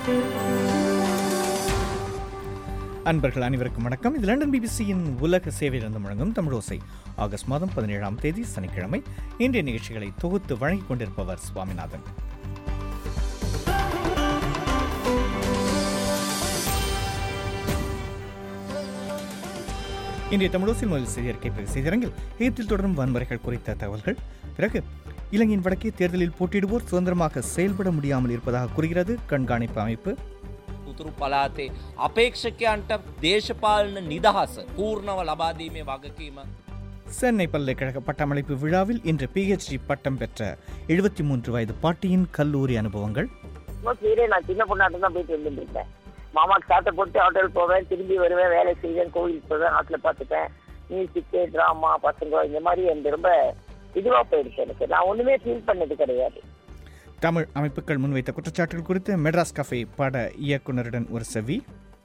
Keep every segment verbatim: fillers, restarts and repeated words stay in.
அன்பர்கள் அனைவருக்கும் வணக்கம். இது லண்டன் பிபிசியின் உலக சேவையிலிருந்து முழங்கும் தமிழோசை. ஆகஸ்ட் மாதம் பதினேழாம் தேதி சனிக்கிழமை. இன்றைய நிகழ்ச்சிகளை தொகுத்து வழங்கிக் கொண்டிருப்பவர் சுவாமிநாதன். இன்றைய தமிழோசை முதல் செய்தியறிக்கை பிறகு செய்திரங்கில் எகிப்தில் தொடரும் வன்முறைகள் குறித்த தகவல்கள். பிறகு இலங்கையின் வடக்கே தேர்தலில் போட்டியிடுவோர் சுதந்திரமாக செயல்பட முடியாமல் இருப்பதாக கூறுகிறது கண்காணிப்பு அமைப்பு. උතුරු පළාතේ අපේක්ෂකයන්ට දේශපාලන නිදහස පූර්ණව ලබා දීමේ වගකීම. சென்னை பல்கலைக்கழக பட்டமளிப்பு விழாவில் இன்று பிஹெச்டி பட்டம் பெற்ற எழுபத்தி மூன்று வயது பாட்டியின் கல்லூரி அனுபவங்கள். நான் சின்ன பொண்ணாட்டம் தான் போயிட்டு வந்துருக்கேன். மாமாக்கு சாட்டை போட்டு ஹோட்டல் போவேன், திரும்பி வருவேன், வேலை செய்வேன், கோவிலுக்கு போவேன், நாட்டில் பார்த்துப்பேன். மியூசிக்கு, டிராமா, பசங்க இந்த மாதிரி எனக்கு ரொம்ப இதுவாக போயிடுச்சு. எனக்கு நான் ஒன்றுமே ஃபீல் பண்ணது கிடையாது. தமிழ் அமைப்புகள் முன்வைத்த குற்றச்சாட்டுகள் குறித்து மெட்ராஸ் கஃபே பட இயக்குநருடன் ஒரு செவி.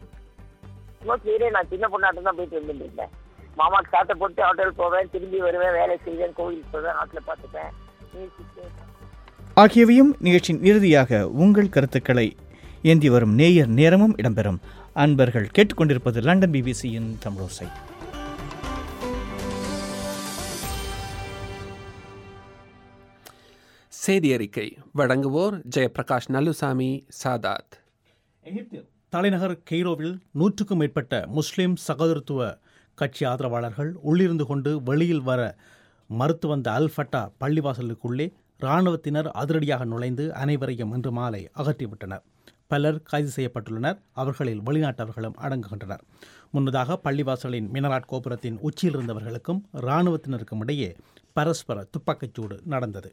நான் சின்ன பொண்ணாட்டம் தான் போயிட்டு வந்துருக்கேன். மாமாக்கு சாட்டை போட்டு ஹோட்டல் போவேன், திரும்பி வருவேன், வேலை செய்வேன், கோவிலுக்கு போவேன், நாட்டில் பார்த்துப்பேன். மியூசிக்கு ஆகியவையும் நிகழ்ச்சியின் இறுதியாக உங்கள் கருத்துக்களை ஏந்தி வரும் நேயர் நேரமும் இடம்பெறும். அன்பர்கள் கேட்டுக்கொண்டிருப்பது லண்டன் பிபிசியின் தமிழோசை. செய்தி அறிக்கை வழங்குவோர் ஜெயபிரகாஷ் நல்லுசாமி சாதாத். எகிப்தில் தலைநகர் கெய்ரோவில் நூற்றுக்கும் மேற்பட்ட முஸ்லிம் சகோதரத்துவ கட்சி ஆதரவாளர்கள் உள்ளிருந்து கொண்டு வெளியில் வர மறுத்து வந்த அல் ஃபட்டா பள்ளிவாசலுக்குள்ளே இராணுவத்தினர் அதிரடியாக நுழைந்து அனைவரையும் இன்று மாலை அகற்றிவிட்டனர். பலர் கைது செய்யப்பட்டுள்ளனர். அவர்களில் வெளிநாட்டவர்களும் அடங்குகின்றனர். முன்னதாக பள்ளிவாசலின் மினராட் கோபுரத்தின் உச்சியில் இருந்தவர்களுக்கும் இராணுவத்தினருக்கும் இடையே பரஸ்பர துப்பாக்கிச்சூடு நடந்தது.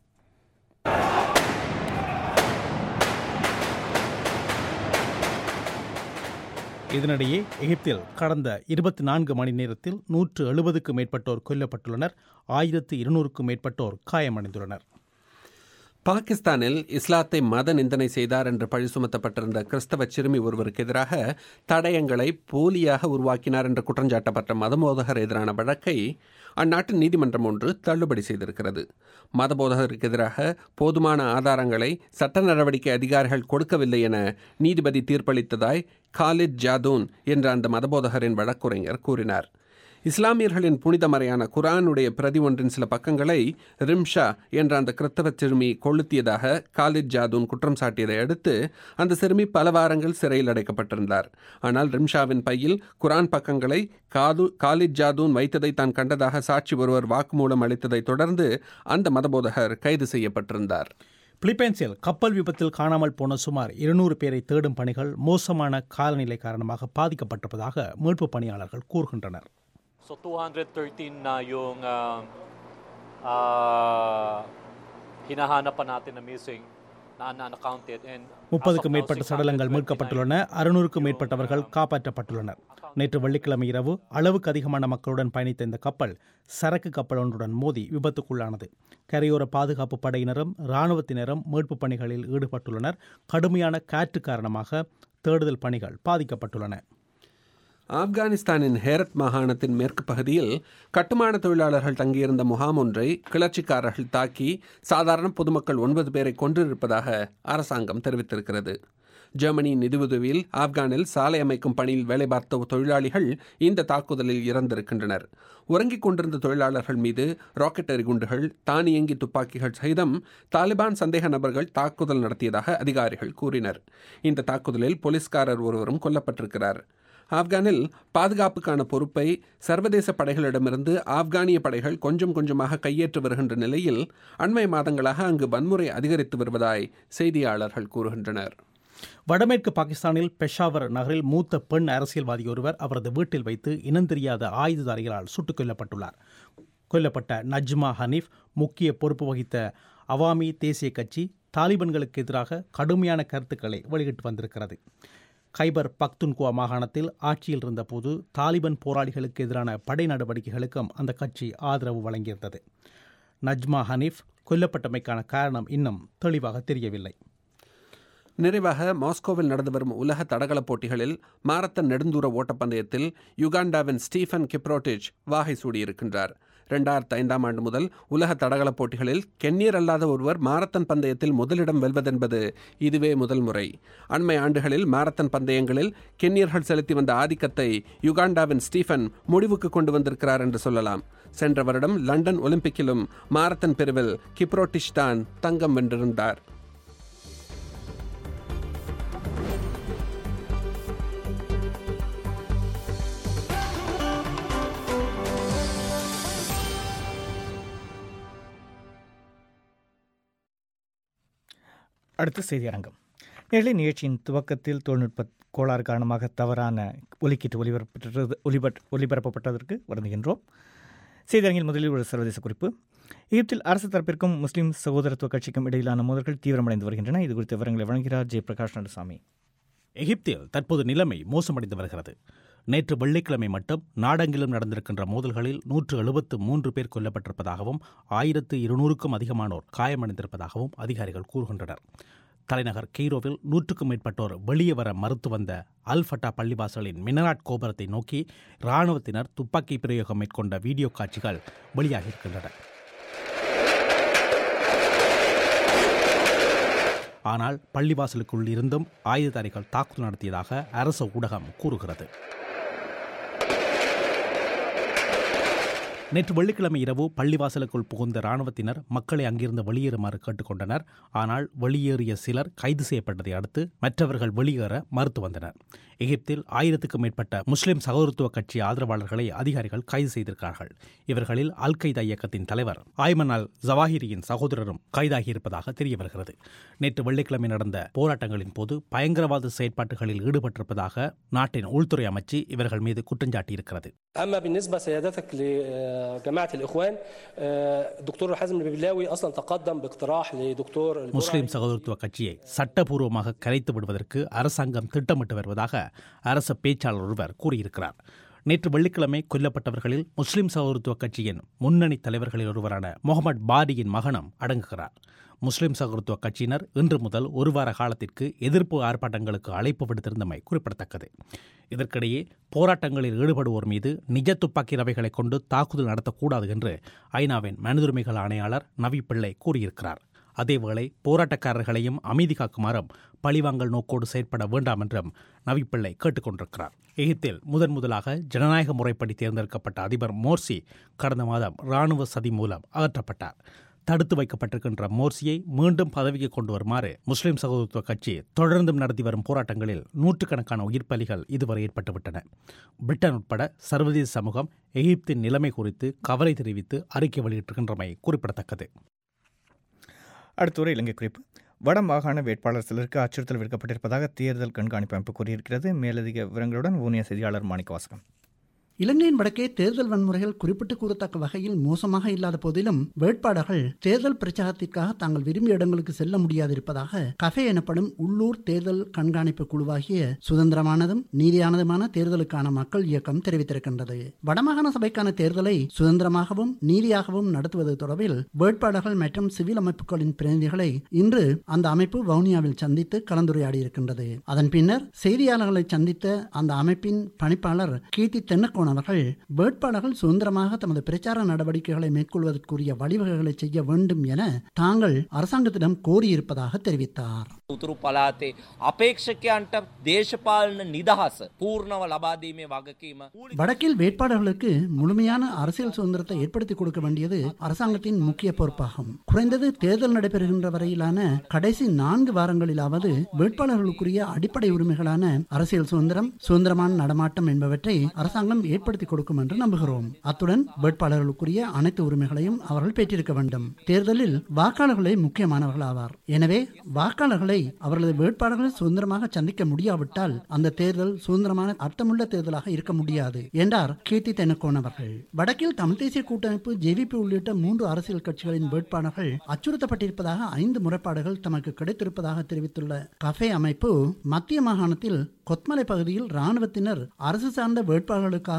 இதனிடையே எகிப்தில் கடந்த இருபத்தி நான்கு மணி நேரத்தில் நூற்று எழுபதுக்கும் மேற்பட்டோர் கொல்லப்பட்டுள்ளனர். ஆயிரத்து இருநூறுக்கும் மேற்பட்டோர் காயமடைந்துள்ளனர். பாகிஸ்தானில் இஸ்லாத்தை மத நிந்தனை செய்தார் என்று பழி சுமத்தப்பட்டிருந்த கிறிஸ்தவ சிறுமி ஒருவருக்கு எதிராக தடயங்களை போலியாக உருவாக்கினார் என்று குற்றஞ்சாட்டப்பட்ட மதபோதகர் எதிரான வழக்கை அந்நாட்டு நீதிமன்றம் ஒன்று தள்ளுபடி செய்திருக்கிறது. மதபோதகருக்கு எதிராக போதுமான ஆதாரங்களை சட்ட நடவடிக்கை அதிகாரிகள் கொடுக்கவில்லை என நீதிபதி தீர்ப்பளித்ததாய் காலித் ஜாதூன் என்ற அந்த மதபோதகரின் வழக்குரைஞர் கூறினார். இஸ்லாமியர்களின் புனித மறையான குரானுடைய பிரதி ஒன்றின் சில பக்கங்களை ரிம்ஷா என்ற அந்த கிறிஸ்தவ சிறுமி கொளுத்தியதாக காலித் ஜாதூன் குற்றம் சாட்டியதை அடுத்து அந்த சிறுமி பல வாரங்கள் சிறையில் அடைக்கப்பட்டிருந்தார். ஆனால் ரிம்ஷாவின் பையில் குரான் பக்கங்களை காது காலித் ஜாதூன் வைத்ததை தான் கண்டதாக சாட்சி ஒருவர் வாக்குமூலம் அளித்ததை தொடர்ந்து அந்த மதபோதகர் கைது செய்யப்பட்டிருந்தார். பிலிப்பைன்ஸில் கப்பல் விபத்தில் காணாமல் போன சுமார் இருநூறு பேரை தேடும் பணிகள் மோசமான காலநிலை காரணமாக பாதிக்கப்பட்டிருப்பதாக மீட்பு பணியாளர்கள் கூறுகின்றனர். So two hundred thirteen na yung uh, uh, hinahanap pa natin na missing na unaccounted and முப்பதுக்கும் மேற்பட்ட சடலங்கள் மீட்கப்பட்டுள்ளன. அறுநூறுக்கும் மேற்பட்டவர்கள் காப்பாற்றப்பட்டுள்ளனர். நேற்று வெள்ளிக்கிழமை இரவு அளவுக்கு அதிகமான மக்களுடன் பயணித்த இந்த கப்பல் சரக்கு கப்பல் ஒன்றுடன் மோதி விபத்துக்குள்ளானது. கரையோர பாதுகாப்பு படையினரும் இராணுவத்தினரும் மீட்பு பணிகளில் ஈடுபட்டுள்ளனர். கடுமையான காற்று காரணமாக தேடுதல் பணிகள் பாதிக்கப்பட்டுள்ளன. ஆப்கானிஸ்தானின் ஹேரத் மாகாணத்தின் மேற்கு பகுதியில் கட்டுமான தொழிலாளர்கள் தங்கியிருந்த முகாம் ஒன்றை கிளர்ச்சிக்காரர்கள் தாக்கி சாதாரண பொதுமக்கள் ஒன்பது பேரை கொன்றிருப்பதாக அரசாங்கம் தெரிவித்திருக்கிறது. ஜெர்மனியின் நிதியுதவியில் ஆப்கானில் சாலை அமைக்கும் பணியில் வேலை பார்த்த தொழிலாளிகள் இந்த தாக்குதலில் இறந்திருக்கின்றனர். உறங்கிக் கொண்டிருந்த தொழிலாளர்கள் மீது ராக்கெட் எறிகுண்டுகள், தானியங்கி துப்பாக்கிகள் சகிதம் தாலிபான் சந்தேக நபர்கள் தாக்குதல் நடத்தியதாக அதிகாரிகள் கூறினர். இந்த தாக்குதலில் போலீஸ்காரர் ஒருவரும் கொல்லப்பட்டிருக்கிறார். ஆப்கானில் பாதுகாப்புக்கான பொறுப்பை சர்வதேச படைகளிடமிருந்து ஆப்கானிய படைகள் கொஞ்சம் கொஞ்சமாக கையேற்று வருகின்ற நிலையில் அண்மை மாதங்களாக அங்கு வன்முறை அதிகரித்து வருவதாய் செய்தியாளர்கள் கூறுகின்றனர். வடமேற்கு பாகிஸ்தானில் பெஷாவர் நகரில் மூத்த பெண் அரசியல்வாதி ஒருவர் அவரது வீட்டில் வைத்து இனந்தெரியாத ஆயுததாரிகளால் சுட்டுக் கொல்லப்பட்டுள்ளார். கொல்லப்பட்ட நஜ்மா ஹனீஃப் முக்கிய பொறுப்பு வகித்த அவாமி தேசிய கட்சி தாலிபான்களுக்கு எதிராக கடுமையான கருத்துக்களை வெளியிட்டு வந்திருக்கிறது. கைபர் பக்துன்குவா மாகாணத்தில் ஆட்சியில் இருந்தபோது தாலிபான் போராளிகளுக்கு எதிரான படை நடவடிக்கைகளுக்கும் அந்த கட்சி ஆதரவு வழங்கியிருந்தது. நஜ்மா ஹனீஃப் கொல்லப்பட்டமைக்கான காரணம் இன்னும் தெளிவாக தெரியவில்லை. நிறைவாக மாஸ்கோவில் நடந்து வரும் உலக தடகள போட்டிகளில் மாரத்தான் நெடுந்தூர ஓட்டப்பந்தயத்தில் யுகாண்டாவின் ஸ்டீஃபன் கிப்ரோட்டிச் வாகை சூடியிருக்கின்றார். இரண்டாயிரத்தி ஐந்தாம் ஆண்டு முதல் உலக தடகள போட்டிகளில் கென்யர் அல்லாத ஒருவர் மாரத்தான் பந்தயத்தில் முதலிடம் வெல்வதென்பது இதுவே முதல் முறை. அண்மை ஆண்டுகளில் மாரத்தான் பந்தயங்களில் கென்யர்கள் செலுத்தி வந்த ஆதிக்கத்தை யுகாண்டாவின் ஸ்டீஃபன் முடிவுக்கு கொண்டு வந்திருக்கிறார் என்று சொல்லலாம். சென்ற வருடம் லண்டன் ஒலிம்பிக்கிலும் மாரத்தான் பிரிவில் கிப்ரோட்டிஷ் தான் தங்கம் வென்றிருந்தார். அடுத்த செய்தி அரங்கம். நேரலை நிகழ்ச்சியின் துவக்கத்தில் தொழில்நுட்ப கோளாறு காரணமாக தவறான ஒலிக்கீட்டு ஒலிபரப்பப்பட்டது ஒலிபட் ஒலிபரப்பப்பட்டதற்கு வருந்துகின்றோம். செய்தியரங்கில் முதலில் ஒரு சர்வதேச குறிப்பு. எகிப்தில் அரசு தரப்பிற்கும் முஸ்லீம் சகோதரத்துவ கட்சிக்கும் இடையிலான மோதல்கள் தீவிரமடைந்து வருகின்றன. இது குறித்த விவரங்களை வழங்குகிறார் ஜெயபிரகாஷ் நடுசாமி. எகிப்தில் தற்போது நிலைமை மோசமடைந்து வருகிறது. நேற்று வெள்ளிக்கிழமை மட்டும் நாடெங்கிலும் நடந்திருக்கின்ற மோதல்களில் நூற்று எழுபத்து மூன்று பேர் கொல்லப்பட்டிருப்பதாகவும் ஆயிரத்து இருநூறுக்கும் அதிகமானோர் காயமடைந்திருப்பதாகவும் அதிகாரிகள் கூறுகின்றனர். தலைநகர் கெய்ரோவில் நூற்றுக்கும் மேற்பட்டோர் வெளியே வர மறுத்து வந்த அல் ஃபட்டா பள்ளிவாசலின் மினராட் கோபுரத்தை நோக்கி இராணுவத்தினர் துப்பாக்கி பிரயோகம் மேற்கொண்ட வீடியோ காட்சிகள் வெளியாகியிருக்கின்றன. ஆனால் பள்ளிவாசலுக்குள் இருந்தும் ஆயுததாரிகள் தாக்குதல் நடத்தியதாக அரசு ஊடகம் கூறுகிறது. நேற்று வெள்ளிக்கிழமை இரவு பள்ளிவாசலுக்குள் புகுந்த இராணுவத்தினர் மக்களை அங்கிருந்து வெளியேறுமாறு கேட்டுக்கொண்டனர். ஆனால் வெளியேறிய சிலர் கைது செய்யப்பட்டதை அடுத்து மற்றவர்கள் வெளியேற மறுத்து வந்தனர். எகிப்தில் ஆயிரத்துக்கும் மேற்பட்ட முஸ்லிம் சகோதரத்துவ கட்சி ஆதரவாளர்களை அதிகாரிகள் கைது செய்திருக்கிறார்கள். இவர்களில் அல் கைதா இயக்கத்தின் தலைவர் ஆய்மன் அல் ஜவாஹிரியின் சகோதரரும் கைதாகியிருப்பதாக தெரிய வருகிறது. நேற்று வெள்ளிக்கிழமை நடந்த போராட்டங்களின் போது பயங்கரவாத செயற்பாடுகளில் ஈடுபட்டிருப்பதாக நாட்டின் உள்துறை அமைச்சு இவர்கள் மீது குற்றஞ்சாட்டியிருக்கிறது. முஸ்லிம் சகோதரத்துவ கட்சியை சட்டபூர்வமாக கலைத்து விடுவதற்கு அரசாங்கம் திட்டமிட்டு வருவதாக அரசு பேச்சாளர் ஒருவர் கூறியிருக்கிறார். நேற்று வெள்ளிக்கிழமை கொல்லப்பட்டவர்களில் முஸ்லிம் சகோதரத்துவ கட்சியின் முன்னணி தலைவர்களில் ஒருவரான முகமது பாடியின் மகனும் அடங்குகிறார். முஸ்லிம் சகோதரத்துவ கட்சியினர் இன்று முதல் ஒரு வார காலத்திற்கு எதிர்ப்பு ஆர்ப்பாட்டங்களுக்கு அழைப்பு விடுத்திருந்தமை குறிப்பிடத்தக்கது. இதற்கிடையே போராட்டங்களில் ஈடுபடுவோர் மீது நிஜ துப்பாக்கி ரவைகளை கொண்டு தாக்குதல் நடத்தக்கூடாது என்று ஐநாவின் மனிதுரிமைகள் ஆணையாளர் நவி பிள்ளை கூறியிருக்கிறார். அதேவேளை போராட்டக்காரர்களையும் அமைதி காக்குமாறும் பழிவாங்கல் நோக்கோடு செயற்பட வேண்டாம் என்றும் நவிப்பிள்ளை கேட்டுக்கொண்டிருக்கிறார். எகிப்தில் முதன் முதலாக ஜனநாயக முறைப்படி தேர்ந்தெடுக்கப்பட்ட அதிபர் மோர்சி கடந்த மாதம் இராணுவ சதி மூலம் அகற்றப்பட்டார். தடுத்து வைக்கப்பட்டிருக்கின்ற மோர்சியை மீண்டும் பதவிக்கு கொண்டு வருமாறு முஸ்லிம் சகோதரத்துவ கட்சி தொடர்ந்தும் நடத்தி வரும் போராட்டங்களில் நூற்றுக்கணக்கான உயிர் பலிகள் இதுவரை ஏற்பட்டுவிட்டன. பிரிட்டன் உட்பட சர்வதேச சமூகம் எகிப்தின் நிலைமை குறித்து கவலை தெரிவித்து அறிக்கை வெளியிட்டிருக்கின்றமை குறிப்பிடத்தக்கது. அடுத்த ஒரு இலங்கை குறிப்பு. வட மாகாண வேட்பாளர் சிலருக்கு அச்சுறுத்தல் விடுக்கப்பட்டிருப்பதாக தேர்தல் கண்காணிப்பு அமைப்பு கூறியிருக்கிறது. மேலதிக விவரங்களுடன் ஊனிய செய்தியாளர் மாணிக்கவாசகம். இலங்கையின் வடக்கே தேர்தல் வன்முறைகள் குறிப்பிட்டு கூறத்தக்க வகையில் மோசமாக இல்லாத போதிலும் வேட்பாளர்கள் தேர்தல் பிரச்சாரத்திற்காக தாங்கள் விரும்பிய இடங்களுக்கு செல்ல முடியாதிருப்பதாக கஃபே எனப்படும் உள்ளூர் தேர்தல் கண்காணிப்பு குழுவாகிய சுதந்திரமானதும் நீதியானதுமான தேர்தலுக்கான மக்கள் இயக்கம் தெரிவித்திருக்கின்றது. வடமாகாண சபைக்கான தேர்தலை சுதந்திரமாகவும் நீதியாகவும் நடத்துவது தொடர்பில் வேட்பாளர்கள் மற்றும் சிவில் அமைப்புகளின் பிரதிநிதிகளை இன்று அந்த அமைப்பு வவுனியாவில் சந்தித்து கலந்துரையாடியிருக்கின்றது. அதன் பின்னர் செய்தியாளர்களை சந்தித்த அந்த அமைப்பின் பணிப்பாளர் கீர்த்தி தென்னக்கோன் அவர்கள் வேட்பாளர்கள் சுதந்திரமாக தமது பிரச்சார நடவடிக்கைகளை மேற்கொள்வதற்குரிய வழிவகைகளை செய்ய வேண்டும் என தாங்கள் அரசாங்கத்திடம் கோரியிருப்பதாக தெரிவித்தார். උතුරු පළාතේ අපේක්ෂකයන්ට දේශපාලන නිදහස පූර්ණව ලබා දීමේ වගකීම வடக்கில் வேட்பாளர்களுக்கு முழுமையான அரசியல் சுதந்திரத்தை ஏற்படுத்தி கொடுக்க வேண்டியது அரசாங்கத்தின் முக்கிய பொறுப்பாகும். குறைந்தது தேர்தல் நடைபெறுகின்ற வரையிலான கடைசி நான்கு வாரங்களிலாவது வேட்பாளர்களுக்குரிய அடிப்படை உரிமைகளான அரசியல் சுதந்திரம், சுதந்திரமான நடமாட்டம் என்பவற்றை அரசாங்கம் ஏற்படுத்தி கொடுக்கும் என்று நம்புகிறோம். அத்துடன் வேட்பாளர்களுக்குரிய அனைத்து உரிமைகளையும் அவர்கள் பெற்றிருக்க வேண்டும். தேர்தலில் வாக்காளர்களே முக்கியமானவர்கள் ஆவார். எனவே வாக்காளர்களை அவர்களது வேட்பாளர்கள் சுதந்திரமாக சந்திக்க முடியாவிட்டால் அந்த தேர்தல் சுதந்திரமான அர்த்தமுள்ள தேர்தலாக இருக்க முடியாது என்றார் கீர்த்தி தென்னக்கோன் அவர்கள். வடக்கில் தமிழ் தேசிய கூட்டமைப்பு, ஜேவிபி உள்ளிட்ட மூன்று அரசியல் கட்சிகளின் வேட்பாளர்கள் அச்சுறுத்தப்பட்டிருப்பதாக ஐந்து முறைப்பாடுகள் தமக்கு கிடைத்திருப்பதாக தெரிவித்துள்ள கஃபே அமைப்பு மத்திய மாகாணத்தில் கொத்மலை பகுதியில் இராணுவத்தினர் அரசு சார்ந்த வேட்பாளர்களுக்காக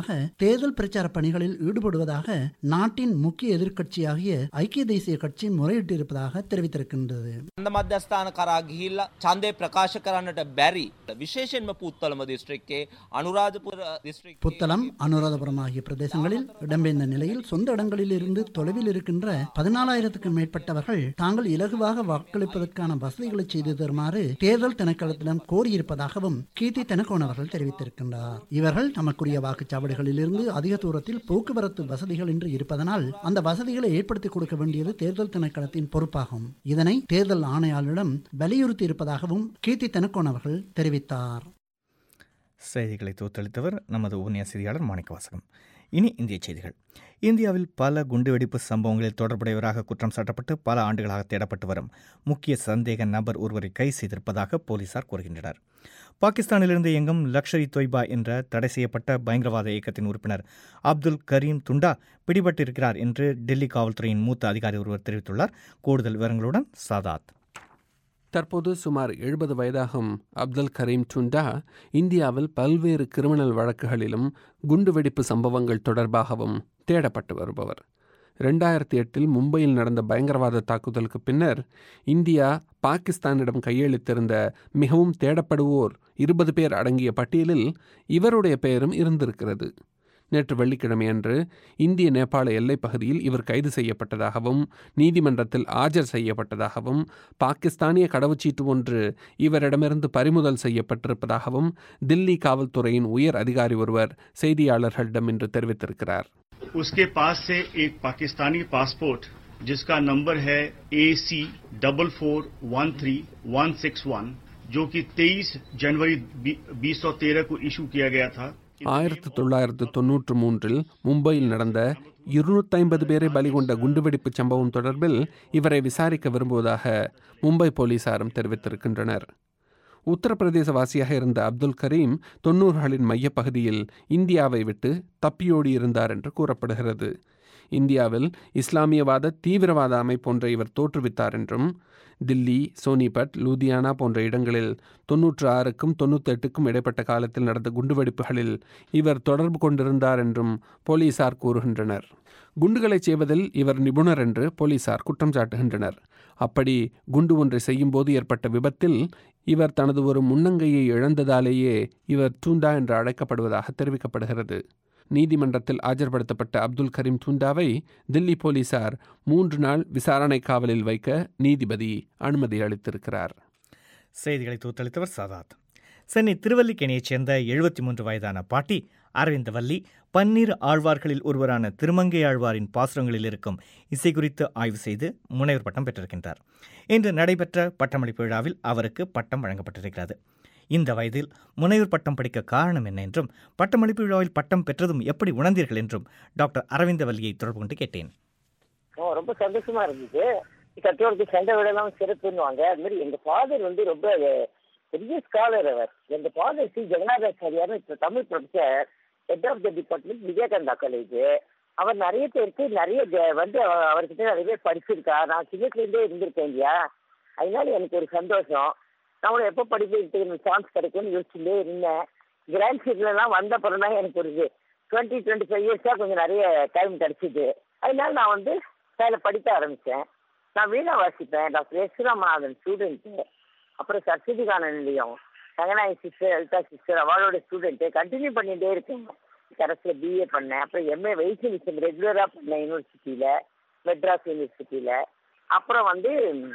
தேர்தல் பிரச்சார பணிகளில் ஈடுபடுவதாக நாட்டின் முக்கிய எதிர்க்கட்சியாகிய ஐக்கிய தேசிய கட்சி முறையிட்டிருப்பதாக தெரிவித்திருக்கின்றது. ඡන්ද මධ්‍යස්ථාන කරා ගිහිල්ලා ඡන්දේ ප්‍රකාශ කරන්නට බැරි විශේෂයෙන්ම පුත්තලම දිස්ත්‍රික්කයේ අනුරාධපුර දිස්ත්‍රික්කයේ புத்தளம் அனுராதபுரம் ஆகிய பிரதேசங்களில் இடம்பெயர்ந்த நிலையில் சொந்த இடங்களில் இருந்து தொலைவில் இருக்கின்ற பதினாலாயிரத்துக்கும் மேற்பட்டவர்கள் தாங்கள் இலகுவாக வாக்களிப்பதற்கான வசதிகளை செய்து தருமாறு தேர்தல் திணைக்களத்திடம் கோரியிருப்பதாகவும் கீர்த்தி தெனக்கோன் அவர்கள் தெரிவித்திருக்கின்றார். இவர்கள் தமக்குரிய வாக்குச்சாவடிகளில் இருந்து அதிக தூரத்தில் போக்குவரத்து வசதிகள் இன்றி இருப்பதனால் அந்த வசதிகளை ஏற்படுத்தி கொடுக்க வேண்டியது தேர்தல் திணைக்களத்தின் பொறுப்பாகும். இதனை தேர்தல் ஆணையாளரிடம் வலியுறுத்தி இருப்பதாகவும் கீர்த்தி தெனக்கோன் அவர்கள் தெரிவித்தார். செய்திகளை தோத்தளித்தவர் நமது ஊனிய செய்தியாளர் மாணிக்கவாசகம். இனி இந்திய செய்திகள். இந்தியாவில் பல குண்டுவெடிப்பு சம்பவங்களில் தொடர்புடையவராக குற்றம் சாட்டப்பட்டு பல ஆண்டுகளாக தேடப்பட்டு வரும் முக்கிய சந்தேக நபர் ஒருவரை கைது செய்திருப்பதாக போலீசார் கூறுகின்றனர். பாகிஸ்தானிலிருந்து இயங்கும் லஷ்கர் இ தொய்பா என்ற தடை செய்யப்பட்ட பயங்கரவாத இயக்கத்தின் உறுப்பினர் அப்துல் கரீம் துண்டா பிடிபட்டிருக்கிறார் என்று டெல்லி காவல்துறையின் மூத்த அதிகாரி ஒருவர் தெரிவித்துள்ளார். கூடுதல் விவரங்களுடன் சாதாத். தற்போது சுமார் எழுபது வயதாகும் அப்துல் கரீம் டுண்டா இந்தியாவில் பல்வேறு கிரிமினல் வழக்குகளிலும் குண்டுவெடிப்பு சம்பவங்கள் தொடர்பாகவும் தேடப்பட்டு வருபவர். ரெண்டாயிரத்தி எட்டில் மும்பையில் நடந்த பயங்கரவாத தாக்குதலுக்கு பின்னர் இந்தியா பாகிஸ்தானிடம் கையெழுத்திருந்த மிகவும் தேடப்படுவோர் இருபது பேர் அடங்கிய பட்டியலில் இவருடைய பெயரும் இருந்திருக்கிறது. நேற்று வெள்ளிக்கிழமையன்று இந்திய நேபாள எல்லைப் பகுதியில் இவர் கைது செய்யப்பட்டதாகவும் நீதிமன்றத்தில் ஆஜர் செய்யப்பட்டதாகவும் பாகிஸ்தானிய கடவுச்சீட்டு ஒன்று இவரிடமிருந்து பறிமுதல் செய்யப்பட்டிருப்பதாகவும் தில்லி காவல்துறையின் உயர் அதிகாரி ஒருவர் செய்தியாளர்களிடம் இன்று தெரிவித்திருக்கிறார். उसके पास से एक पाकिस्तानी पासपोर्ट जिसका नंबर है A C double four one three one six one जो कि तेईस जनवरी बीस सौ तेरह को इशू किया गया था. ஆயிரத்தி தொள்ளாயிரத்து தொன்னூற்று மூன்றில் மும்பையில் நடந்த இருநூற்றி ஐம்பது பேரை பலிகொண்ட குண்டுவெடிப்பு சம்பவம் தொடர்பில் இவரை விசாரிக்க விரும்புவதாக மும்பை போலீசாரும் தெரிவித்திருக்கின்றனர். உத்தரப்பிரதேசவாசியாக இருந்த அப்துல் கரீம் தொன்னூறுகளின் மையப்பகுதியில் இந்தியாவை விட்டு தப்பியோடி இருந்தார் என்று கூறப்படுகிறது. இந்தியாவில் இஸ்லாமியவாத தீவிரவாத அமைப்பொன்றை இவர் தோற்றுவித்தார் என்றும் தில்லி, சோனிபட், லூதியானா போன்ற இடங்களில் தொன்னூற்று ஆறுக்கும் தொன்னூற்றி எட்டுக்கும் இடைப்பட்ட காலத்தில் நடந்த குண்டுவெடிப்புகளில் இவர் தொடர்பு கொண்டிருந்தார் என்றும் போலீசார் கூறுகின்றனர். குண்டுகளை செய்வதில் இவர் நிபுணர் என்று போலீசார் குற்றம் சாட்டுகின்றனர். அப்படி குண்டு ஒன்றை செய்யும்போது ஏற்பட்ட விபத்தில் இவர் தனது ஒரு முன்னங்கையை இழந்ததாலேயே இவர் டூண்டா என்று அழைக்கப்படுவதாக தெரிவிக்கப்படுகிறது. நீதிமன்றத்தில் ஆஜர்படுத்தப்பட்ட அப்துல் கரீம் டூண்டாவை தில்லி போலீசார் மூன்று நாள் விசாரணை காவலில் வைக்க நீதிபதி அனுமதி அளித்திருக்கிறார். செய்திகளை தூத்தளித்தவர் சாதாத். சென்னை திருவல்லிக்கேணியைச் சேர்ந்த எழுபத்தி மூன்று வயதான பாட்டி அரவிந்தவல்லி பன்னீர் ஆழ்வார்களில் ஒருவரான திருமங்கை ஆழ்வாரின் பாசுரங்களில் இருக்கும் இசை குறித்து ஆய்வு செய்து முனைவர் பட்டம் பெற்றிருக்கின்றார். இன்று நடைபெற்ற பட்டமளிப்பு விழாவில் அவருக்கு பட்டம் வழங்கப்பட்டிருக்கிறது. இந்த வயதில் முனைவர் பட்டம் படிக்க காரணம் என்ன என்றும் பட்டமளிப்பு விழாவில் பட்டம் பெற்றதும் எப்படி உணர்ந்தீர்கள் என்றும் டாக்டர் அரவிந்தவல்லியை தொடர்பு கொண்டு கேட்டேன். ரொம்ப சந்தோஷமா இருந்துச்சு. கற்றோருக்கு சண்டை விடலாம் சிறப்புன்னுவாங்க. அது மாதிரி எங்க ஃபாதர் வந்து ரொம்ப பெரிய ஸ்காலர். அவர் எங்க father C Jagannathachariar Tamil professor, head of the department Vivekananda college. அவர் நிறைய பேருக்கு நிறைய வந்து அவர்கிட்ட நிறைய பேர் படிச்சிருக்கா. நான் சின்னத்துலேருந்தே இருந்திருக்கேன் இல்லையா, அதனால எனக்கு ஒரு சந்தோஷம். நம்மளும் எப்போ படிக்கிறதுக்கு சான்ஸ் கிடைக்கும்னு யோசிச்சுட்டே இருந்தேன். கிராண்ட் சீட்லாம் வந்த அப்புறம் தான் எனக்கு ஒரு டுவெண்ட்டி டுவெண்ட்டி ஃபைவ் இயர்ஸாக கொஞ்சம் நிறைய டைம் கிடைச்சிது. அதனால நான் வந்து அதில் படிக்க ஆரம்பித்தேன். நான் வீணா வாசிப்பேன். டாக்டர் எஸ் ராமநாதன் ஸ்டூடெண்ட்டு, அப்புறம் சரஸ்வதிகான நிலையம் ரங்கநாயகி சிஸ்டர், லலிதா சிஸ்டர் அவளோட ஸ்டூடெண்ட்டு கண்டினியூ பண்ணிகிட்டே இருக்கேன். கரஸில் பிஏ பண்ணேன். அப்புறம் எம்ஏ வைஸ் மிஷன் ரெகுலராக பண்ணேன் யூனிவர்சிட்டியில், மெட்ராஸ் யூனிவர்சிட்டியில். அப்புறம் வந்து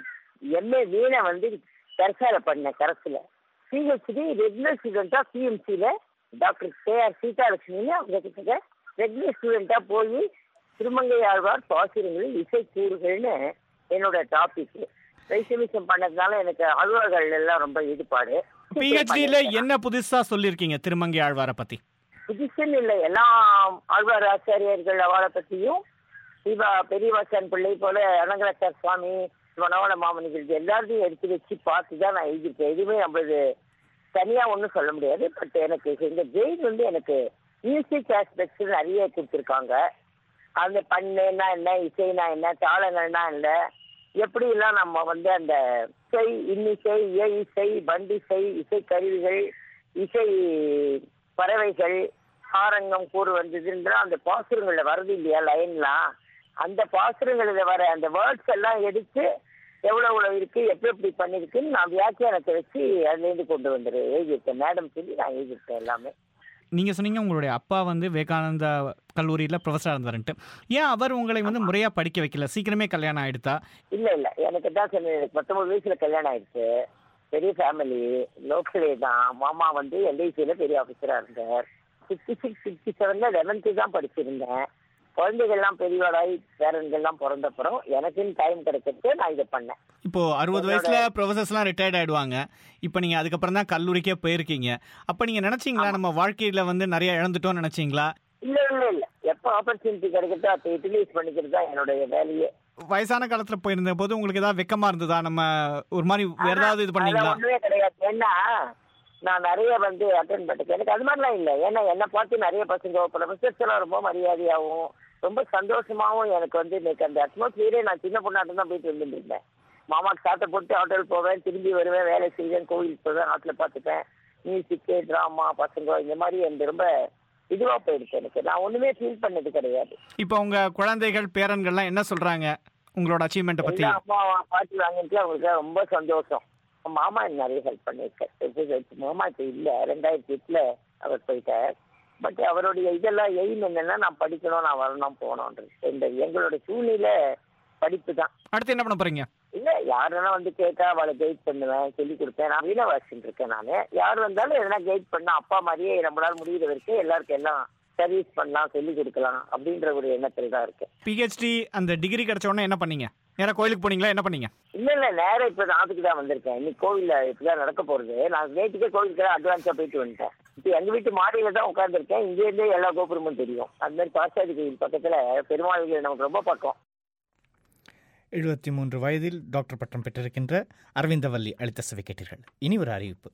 எம்ஏ வீணை வந்து கரசால பண்ணேன் கரஸில். பிஹெச்டி ரெகுலர் ஸ்டூடெண்ட்டாக பிஎம்சியில் டாக்டர் கே ஆர் சீதாலட்சுமின்னு அவங்க கிட்ட ரெகுலர் ஸ்டூடெண்ட்டாக போய் திருமங்கை ஆழ்வார் பாசுரங்களில் இசை கூறுகள்னு என்னோட டாபிக். வைசமிஷம் பண்ணதுனால எனக்கு ஆழ்வார்கள் எல்லாம் ரொம்ப ஈடுபாடு. பிஹெச்டியில என்ன புதுசா சொல்லியிருக்கீங்க திருமங்கை ஆழ்வாரை பத்தி? புதுசுன்னு இல்லை, எல்லா ஆழ்வார் ஆச்சாரியர்கள் அவளை பற்றியும் சிவா பெரியவாசன் பிள்ளை போல அனங்கராச்சார் சுவாமி, மனோகர மாமனிகள் எல்லாத்தையும் எடுத்து வச்சு பார்த்து தான் நான் எழுதியிருக்கேன். எதுவுமே நம்மளது தனியாக ஒன்றும் சொல்ல முடியாது. பட் எனக்கு எங்கள் ஜெயின் வந்து எனக்கு மியூசிக் ஆஸ்பெக்ட்ஸ் நிறைய கொடுத்துருக்காங்க. அந்த பண்ணுன்னா என்ன, இசைனா என்ன, தாளங்கள்னா என்ன, எப்படிலாம் நம்ம வந்து அந்த இசை, இன்னிசை, இய இசை, பண்டிசை, இசை கருவிகள், இசை பறவைகள், ஆரங்கம் கூறு வந்ததுன்ற அந்த பாசுரங்கள்ல வருது இல்லையா லைன்லாம், அந்த பாசுரங்களில் வர அந்த வேர்ட்ஸ் எல்லாம் எடுத்து எவ்வளவு எவ்வளவு இருக்கு எப்படி எப்படி பண்ணிருக்குன்னு நான் வியாக்கியானத்தை வச்சு அதுலேருந்து கொண்டு வந்துரு எழுதியிருக்கேன். மேடம் சொல்லி நான் எழுதியிருக்கேன் எல்லாமே. நீங்கள் சொன்னீங்க உங்களுடைய அப்பா வந்து விவேகானந்தா கல்லூரியில் ப்ரொஃபஸராக இருந்தாருன்ட்டு. ஏன் அவர் உங்களை வந்து முறையாக படிக்க வைக்கல? சீக்கிரமே கல்யாணம் ஆகிடுதா? இல்லை இல்லை, எனக்கு தான் சொன்னேன். எனக்கு பத்தொம்பது வயசில் கல்யாணம் ஆயிடுச்சு. பெரிய ஃபேமிலி, லோக்கலே தான். மாமா வந்து எல்ஐசியில் பெரிய ஆஃபீஸராக இருந்தார். சிக்ஸ்டி சிக்ஸ் சிக்ஸ்டி செவனில் லெவன்த்து தான் படிச்சிருந்தேன். குழந்தைகள்லாம் பெரியவாடாய் பேரன்கள்லாம் பிறந்தப்புறம் எனக்குன்னு டைம் கிடைக்கிறது நான் இதை பண்ணேன். இப்போ அறுபது வயசுல ப்ரொஃபசர்ஸ்லாம் ரிட்டையர்ட் ஆயிடுவாங்க. இப்போ நீங்க அதுக்கப்புறம் தான் கல்லூரிக்கே போயிருக்கீங்க. அப்ப நீங்க நினைச்சீங்களா நம்ம வாழ்க்கையில வந்து நிறைய இழந்துட்டோம்னு நினைச்சீங்களா? இல்ல இல்ல இல்ல, எப்போ ஆப்பர்ச்சுனிட்டி கிடைக்கிறதோ அதை யூட்டிலைஸ் பண்ணிக்கிறது தான் என்னுடைய வேலையே. வயசான காலத்துல போயிருந்த போது உங்களுக்கு ஏதாவது வெக்கமா இருந்ததா? நம்ம ஒரு மாதிரி வேற ஏதாவது இது பண்ணீங்களா? ஒண்ணுமே கிடையாது. ஏன்னா நான் நிறைய வந்து அட்டென்ட் பண்ணிட்டேன். எனக்கு அது மாதிரிலாம் இல்லை. ஏன்னா என்னை பார்த்து நிறைய பசங்க ப்ரொஃபசர்ஸ் எல்லாம் ரொம்ப மரியாதையாகவும் ரொம்ப சந்தோஷமாகவும் எனக்கு வந்து இன்னைக்கு அந்த அட்மாஸ்பியரே நான் சின்ன பொண்ணாட்டம் தான் போயிட்டு வந்துட்டு இருந்தேன். மாமாக்கு சாட்டை போட்டு ஹோட்டல் போவேன், திரும்பி வருவேன், வேலை செய்வேன், கோவிலுக்கு போவேன், நாட்டில் பார்த்துப்பேன். மியூசிக்கு, ட்ராமா, பசங்க இந்த மாதிரி எனக்கு ரொம்ப இதுவாக போயிடுச்சு. எனக்கு நான் ஒன்றுமே ஃபீல் பண்ணது கிடையாது. இப்போ உங்க குழந்தைகள் பேரன்கள்லாம் என்ன சொல்றாங்க உங்களோட அச்சீவ்மெண்ட்டை பற்றி? அம்மா பாட்டி வாங்கிட்டு அவங்களுக்கு ரொம்ப சந்தோஷம். மாமா எனக்கு நிறைய ஹெல்ப் பண்ணியிருக்கேன். மாமா இப்போ இல்லை, ரெண்டாயிரத்தி எட்டில் அவர் போயிட்டார். பட் அவருடைய இதெல்லாம் எய்ம் என்னன்னா நான் படிக்கணும், நான் வரணும், போகணுன்றது. இந்த எங்களோட சூழ்நிலை படிப்பு தான். அடுத்து என்ன பண்ண போறீங்க? இல்லை, யாருன்னா வந்து கேட்டா அவளை கைட் பண்ணுவேன், சொல்லி கொடுப்பேன். நான் வீணை வாசிச்சுட்டு இருக்கேன். நான் யார் வந்தாலும் எதனா கைட் பண்ண அப்பா மாதிரியே நம்மளால முடிகிற வரைக்கும் எல்லாருக்கும் எல்லாம் சர்வீஸ் பண்ணலாம், சொல்லி கொடுக்கலாம் அப்படின்ற ஒரு எண்ணத்தில் தான் இருக்கு. பிஹெச்டி அந்த டிகிரி கிடைச்ச உடனே என்ன பண்ணீங்க? நேராக கோயிலுக்கு போனீங்களா? என்ன பண்ணீங்க? இல்லை இல்லை, நேரம் இப்போ நாட்டுக்கு தான் வந்திருக்கேன். இன்னைக்கு கோவிலில் இப்படிதான் நடக்க போகிறது. நான் நேற்றுக்கே கோவிலுக்கு தான் அட்வான்ஸாக போயிட்டு வந்துட்டேன். இப்போ எங்கள் வீட்டு மாடியில தான் உட்காந்துருக்கேன். இங்கேருந்தே எல்லா கோபுரமும் தெரியும். அது மாதிரி பாசாதி கோயில் பக்கத்தில் பெருமாள் நமக்கு ரொம்ப பக்கம். எழுபத்தி மூன்று வயதில் டாக்டர் பட்டம் பெற்றிருக்கின்ற அரவிந்தவல்லி அளித்த செவி கேட்டீர்கள். இனி ஒரு அறிவிப்பு.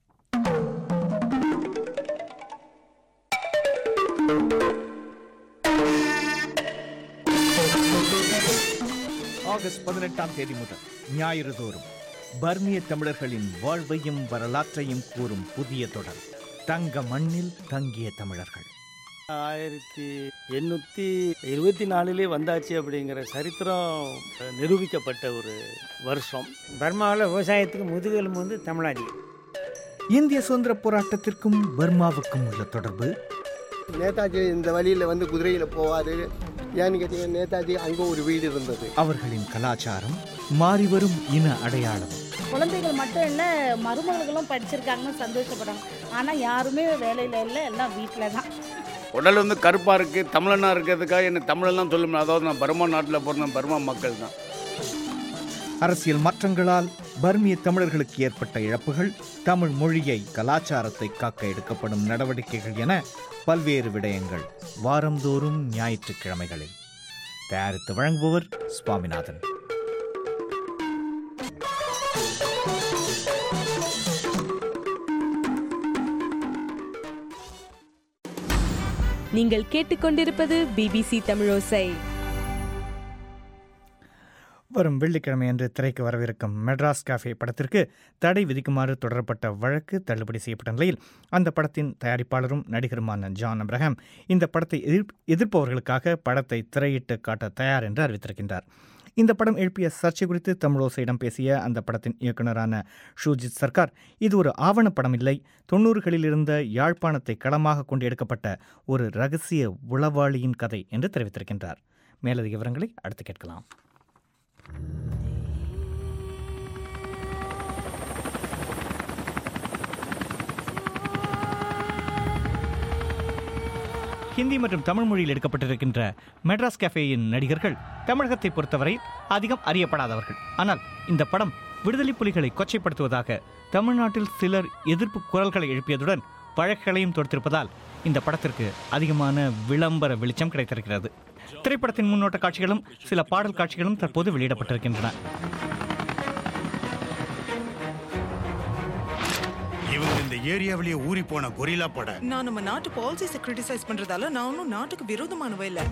ஆகஸ்ட் பதினெட்டாம் தேதி முதல் ஞாயிறு தோறும் பர்மிய தமிழர்களின் வாழ்வையும் வரலாற்றையும் கூறும் புதிய தொடர் தங்க மண்ணில் தங்கிய தமிழர்கள். ஆயிரத்தி எண்ணூற்றி இருபத்தி நாலுலே வந்தாச்சு அப்படிங்கிற சரித்திரம் நிரூபிக்கப்பட்ட ஒரு வருஷம். பர்மாவில் விவசாயத்துக்கு முதுகெலும்பு வந்து தமிழ்நாடு. இந்திய சுதந்திர போராட்டத்திற்கும் பர்மாவுக்கும் உள்ள தொடர்பு. நேதாஜி இந்த வழியில் வந்து குதிரையில் போவார். ஏன்னு கேட்டீங்கன்னா நேதாஜி அங்கே ஒரு வீடு இருந்தது. அவர்களின் கலாச்சாரம், மாறிவரும் இன அடையாளம். குழந்தைகள் மட்டும் இல்லை, மருமகளும் படிச்சிருக்காங்கன்னு சந்தோஷப்படுறாங்க. ஆனால் யாருமே வேலையில் இல்லை, எல்லாம் வீட்டில் தான். உடல் வந்து கருப்பாக இருக்குது, தமிழனாக இருக்கிறதுக்காக என்ன தமிழெல்லாம் சொல்ல முடியாது. அதாவது நான் பர்மா நாட்டில் பிறந்த பர்மா மக்கள் தான். அரசியல் மாற்றங்களால் பர்மிய தமிழர்களுக்கு ஏற்பட்ட இழப்புகள், தமிழ் மொழியை, கலாச்சாரத்தை காக்க எடுக்கப்படும் நடவடிக்கைகள் என பல்வேறு விடயங்கள் வாரந்தோறும் ஞாயிற்றுக்கிழமைகளில். தயாரித்து வழங்குபவர் சுவாமிநாதன். நீங்கள் கேட்டுக்கொண்டிருப்பது பிபிசி தமிழோசை. வரும் வெள்ளிக்கிழமை அன்று திரைக்கு வரவிருக்கும் மெட்ராஸ் காஃபே படத்திற்கு தடை விதிக்குமாறு தொடரப்பட்ட வழக்கு தள்ளுபடி செய்யப்பட்ட நிலையில் அந்த படத்தின் தயாரிப்பாளரும் நடிகருமான ஜான் அப்ரஹாம் இந்த படத்தை எதிர் எதிர்ப்பவர்களுக்காக படத்தை திரையிட்டு காட்ட தயார் என்று அறிவித்திருக்கின்றார். இந்த படம் எழுப்பிய சர்ச்சை குறித்து தமிழோசையிடம் பேசிய அந்த படத்தின் இயக்குநரான ஷூஜித் சர்க்கார், இது ஒரு ஆவணப்படம் இல்லை, தொன்னூறுகளில் இருந்த யாழ்ப்பாணத்தை களமாக கொண்டு எடுக்கப்பட்ட ஒரு ரகசிய உளவாளியின் கதை என்று தெரிவித்திருக்கின்றார். மேலதிக விவரங்களை அடுத்து கேட்கலாம். ஹிந்தி மற்றும் தமிழ் மொழியில் எடுக்கப்பட்டிருக்கின்ற மெட்ராஸ் கேஃபேயின் நடிகர்கள் தமிழகத்தை பொறுத்தவரை அதிகம் அறியப்படாதவர்கள். ஆனால் இந்த படம் விடுதலை புலிகளை கொச்சைப்படுத்துவதாக தமிழ்நாட்டில் சிலர் எதிர்ப்பு குரல்களை எழுப்பியதுடன் வழக்குகளையும் தொடுத்திருப்பதால் இந்த படத்திற்கு அதிகமான விளம்பர வெளிச்சம் கிடைத்திருக்கிறது. திரைப்படத்தின் முன்னோட்ட காட்சிகளும் சில பாடல் காட்சிகளும் தற்போது வெளியிடப்பட்டிருக்கின்றன. இவங்க இந்த ஏரியாவிலேயே ஊறி போன கொரில்லா பட. நான் நம்ம நாட்டு பாலிசிஸை கிரிட்டிசைஸ் பண்றதால நான் ஒன்னும் நாட்டுக்கு விரோதமானவ இல்ல.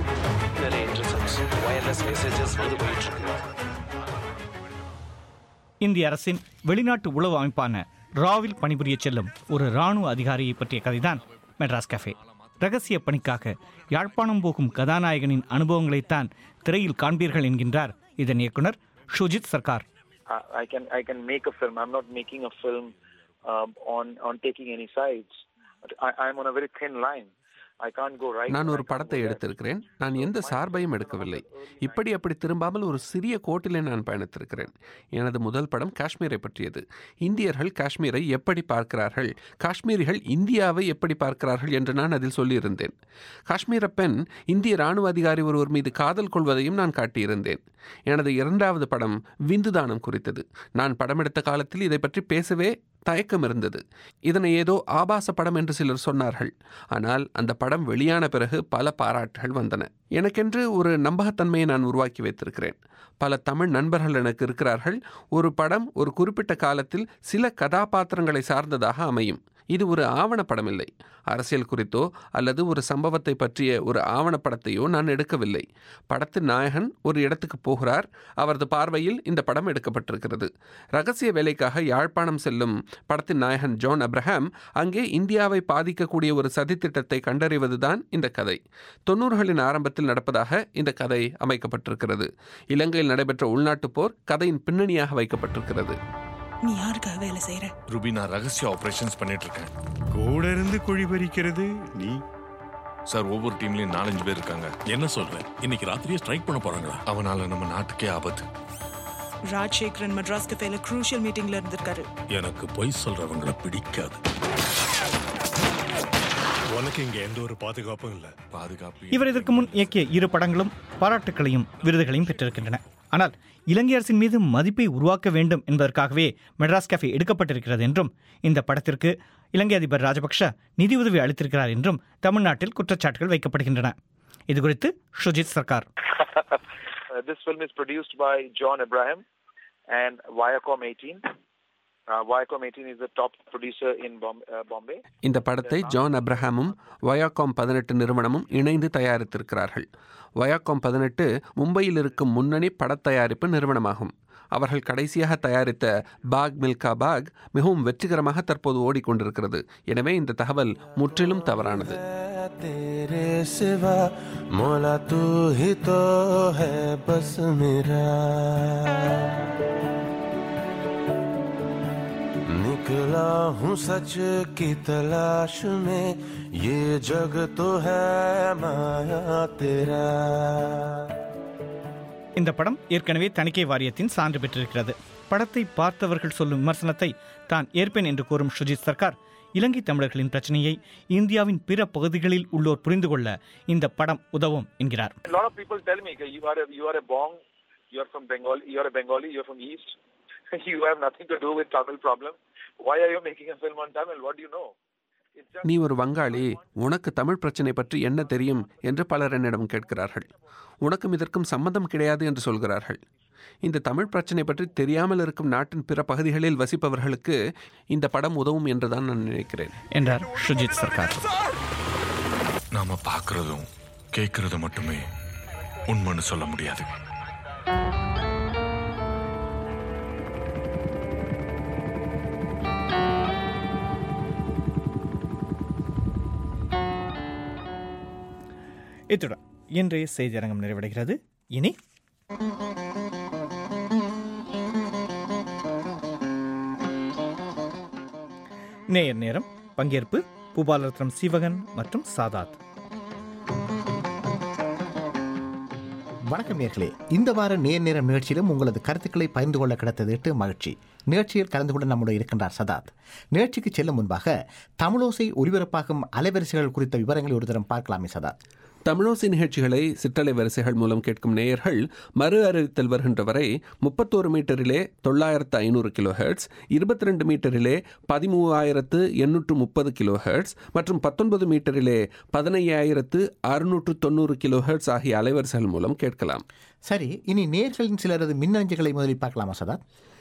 நிறைய இன்டர்செப்ட்ஸ் வயர்லெஸ் மெசேஜஸ் வந்து போயிட்டு இருக்கு. இந்திய அரசின் வெளிநாட்டு உளவு அமைப்பான ராவில் பணிபுரிய செல்லும் ஒரு இராணுவ அதிகாரியை பற்றிய கதைதான் மெட்ராஸ் கஃபே. ரகசிய பணிக்காக யாழ்ப்பாணம் போகும் கதாநாயகனின் அனுபவங்களைத்தான் திரையில் காண்பீர்கள் என்கின்றார் இதன் இயக்குனர் ஷுஜித் Sarkar. I can I can make a film. I'm not making a film um, on on taking any sides. I, I'm on a very thin line. I can't go right. நான் ஒரு படத்தை எடுத்திருக்கிறேன். நான் எந்த சார்பையும் எடுக்கவில்லை. இப்படி அப்படி திரும்பாமல் ஒரு சிறிய கோட்டிலே நான் பயணித்திருக்கிறேன். எனது முதல் படம் காஷ்மீரை பற்றியது. இந்தியர்கள் காஷ்மீரை எப்படி பார்க்கிறார்கள், காஷ்மீரிகள் இந்தியாவை எப்படி பார்க்கிறார்கள் என்று நான் அதில் சொல்லியிருந்தேன். காஷ்மீர பெண் இந்திய இராணுவ அதிகாரி ஒருவர் மீது காதல் கொள்வதையும் நான் காட்டியிருந்தேன். எனது இரண்டாவது படம் விந்துதானம் குறித்தது. நான் படமெடுத்த காலத்தில் இதை பற்றி பேசவே தயக்கம் இருந்தது. இதனை ஏதோ ஆபாச படம் என்று சிலர் சொன்னார்கள். ஆனால் அந்த படம் வெளியான பிறகு பல பாராட்டுகள் வந்தன. எனக்கென்று ஒரு நம்பகத்தன்மையை நான் உருவாக்கி வைத்திருக்கிறேன். பல தமிழ் நண்பர்கள் எனக்கு இருக்கிறார்கள். ஒரு படம் ஒரு குறிப்பிட்ட காலத்தில் சில கதாபாத்திரங்களை சார்ந்ததாக அமையும். இது ஒரு ஆவணப்படம் இல்லை. அரசியல் குறித்தோ அல்லது ஒரு சம்பவத்தை பற்றிய ஒரு ஆவணப்படத்தையோ நான் எடுக்கவில்லை. படத்தின் நாயகன் ஒரு இடத்துக்கு போகிறார். அவரது பார்வையில் இந்த படம் எடுக்கப்பட்டிருக்கிறது. ரகசிய வேலைக்காக யாழ்ப்பாணம் செல்லும் படத்தின் நாயகன் ஜான் அப்ரஹாம் அங்கே இந்தியாவை பாதிக்கக்கூடிய ஒரு சதித்திட்டத்தை கண்டறிவதுதான் இந்த கதை. தொன்னூறுகளின் ஆரம்பத்தில் நடப்பதாக இந்த கதை அமைக்கப்பட்டிருக்கிறது. இலங்கையில் நடைபெற்ற உள்நாட்டுப் போர் கதையின் பின்னணியாக வைக்கப்பட்டிருக்கிறது. நீ யாருக்காக வேலை செய்யற? ரூபி, நான் ரகசிய ஆபரேஷன்ஸ் பண்ணிட்டு இருக்கேன். கூட இருந்து குழி பறிக்கிறது நீ. சார், ஒவ்வொரு டீம்லயும் நாலஞ்சு பேர் இருக்காங்க. என்ன சொல்றேன்? இன்னைக்கு ராத்திரியே ஸ்ட்ரைக் பண்ண போறாங்களா? அவனால நம்ம நாட்டுக்கே ஆபத்து. ராஜசேகரன் மெட்ராஸ் கஃபேல க்ரூஷியல் மீட்டிங்ல இருந்திருக்காரு. எனக்கு பொய் சொல்றவங்களை பிடிக்காது. உனக்கு இங்க எந்த ஒரு பாதுகாப்பும் இல்ல. பாதுகாப்பு. இவர் இதற்கு முன் இயக்கிய இரு படங்களும் பாராட்டுகளையும் விருதுகளையும் பெற்றிருக்கின்றன. ஆனால் இலங்கை அரசின் மீது மதிப்பை உருவாக்க வேண்டும் என்பதற்காகவே மெட்ராஸ் கஃபே எடுக்கப்பட்டிருக்கிறது என்றும், இந்த படத்திற்கு இலங்கை அதிபர் ராஜபக்ஷ நிதியுதவி அளித்திருக்கிறார் என்றும் தமிழ்நாட்டில் குற்றச்சாட்டுகள் வைக்கப்படுகின்றன. இது குறித்து ஷுஜித் Sarkar. This film is produced by John Abraham and Viacom eighteen. Uh, Viacom eighteen is the top producer in Bombay. இந்த படத்தை ஜான் அப்ரஹாமும் வயாகாம் பதினெட்டு நிறுவனமும் இணைந்து தயாரித்திருக்கிறார்கள். வயாகாம் பதினெட்டு மும்பையில் இருக்கும் முன்னணி படத் தயாரிப்பு நிறுவனமாகும். அவர்கள் கடைசியாக தயாரித்த பாக் மில்கா பாக் மிகவும் வெற்றிகரமாக தற்போது ஓடிக்கொண்டிருக்கிறது. எனவே இந்த தகவல் முற்றிலும் தவறானது. निकला हूँ सच की तलाश में, ये जग तो है माया तेरा. இந்த படம் ஏற்கனவே தணிக்கை வாரியத்தின் சான்று பெற்றிருக்கிறது. படத்தை பார்த்தவர்கள் சொல்லும் விமர்சனத்தை தான் ஏற்பேன் என்று கூறும் ஷுஜித் சர்க்கார், இலங்கை தமிழர்களின் பிரச்சனையை இந்தியாவின் பிற பகுதிகளில் உள்ளோர் புரிந்து கொள்ள இந்த படம் உதவும் என்கிறார். A lot of people tell me you are a, you are a Bong, you are from Bengal, you are a Bengali, you are from East. You have nothing to do with Tamil problem. Why are you making a film on Tamil? What do you know? நீ ஒரு வங்காளி, உனக்கு தமிழ் பிரச்சனை பற்றி என்ன தெரியும் என்று பலர் என்னிடம் கேட்கிறார்கள். உனக்கும் இதற்கும் சம்மந்தம் கிடையாது என்று சொல்கிறார்கள். இந்த தமிழ் பிரச்சனை பற்றி தெரியாமல் இருக்கும் நாட்டின் பிற பகுதிகளில் வசிப்பவர்களுக்கு இந்த படம் உதவும் என்றுதான் நான் நினைக்கிறேன் என்றார் ஷுஜித் சர்க்கார். நாம பார்க்கறதும் கேட்கறது மட்டுமே உண்மைன்னு சொல்ல முடியாது. இத்துடன் இன்றைய செய்தியரங்கம் நிறைவடைகிறது. இனி நேயர் நேரம். பங்கேற்பு பூபாலரத்னம் சீவகன் மற்றும் சாதாத். வணக்கம் நேயர்களே, இந்த வார நேர் நேரம் நிகழ்ச்சியிலும் உங்களது கருத்துக்களை பகிர்ந்து கொள்ள கிடைத்தது மகிழ்ச்சி. நிகழ்ச்சியில் கலந்து கொண்டு நம்முடைய இருக்கின்றார் சதாத். நிகழ்ச்சிக்கு செல்லும் முன்பாக தமிழோசை ஒலிபரப்பாகும் அலைவரிசைகள் குறித்த விவரங்களை ஒரு தரம் பார்க்கலாமே சதாத். தமிழோசை நிகழ்ச்சிகளை சிற்றலை வரிசைகள் மூலம் கேட்கும் நேயர்கள் மறு அறிவித்தல் வருகின்ற வரை முப்பத்தோரு மீட்டரிலே தொள்ளாயிரத்து ஐநூறு கிலோ ஹெர்ட்ஸ், இருபத்தி ரெண்டு மீட்டரிலே பதிமூவாயிரத்து எண்ணூற்று முப்பது கிலோ ஹெர்ட்ஸ் மற்றும் பத்தொன்பது மீட்டரிலே பதினையாயிரத்து அறுநூற்று தொண்ணூறு கிலோ ஹெர்ட்ஸ் ஆகிய அலைவரிசைகள் மூலம் கேட்கலாம். சரி, இனி நேயர்களின் சிலரது மின்னஞ்சல்களை முதலில் பார்க்கலாமா சதாத்?